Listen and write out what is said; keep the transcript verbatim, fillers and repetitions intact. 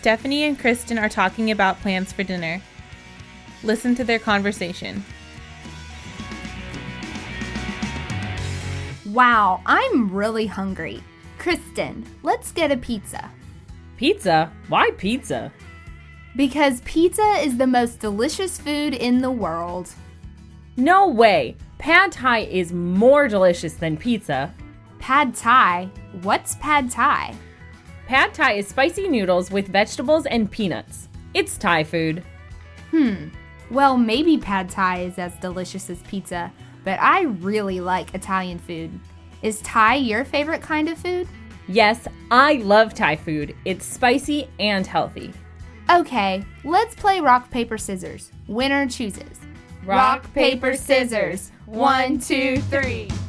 Stephanie and Kristen are talking about plans for dinner. Listen to their conversation. Wow, I'm really hungry. Kristen, let's get a pizza. Pizza? Why pizza? Because pizza is the most delicious food in the world. No way! Pad Thai is more delicious than pizza. Pad Thai? What's Pad Thai? Pad Thai is spicy noodles with vegetables and peanuts. It's Thai food. Hmm. Well, maybe Pad Thai is as delicious as pizza, but I really like Italian food. Is Thai your favorite kind of food? Yes, I love Thai food. It's spicy and healthy. Okay, let's play rock, paper, scissors. Winner chooses. Rock, paper, scissors. One, two, three.